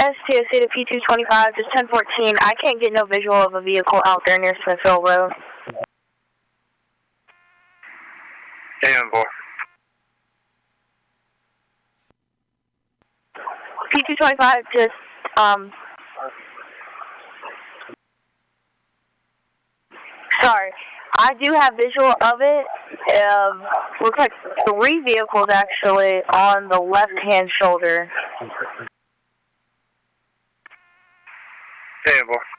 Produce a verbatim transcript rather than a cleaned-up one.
S T S C to P two twenty-five, just ten fourteen. I can't get no visual of a vehicle out there near Smithville Road. ten four. P two twenty-five, just, um... Sorry. I do have visual of it. Um, looks like three vehicles, actually, on the left-hand shoulder. ten four.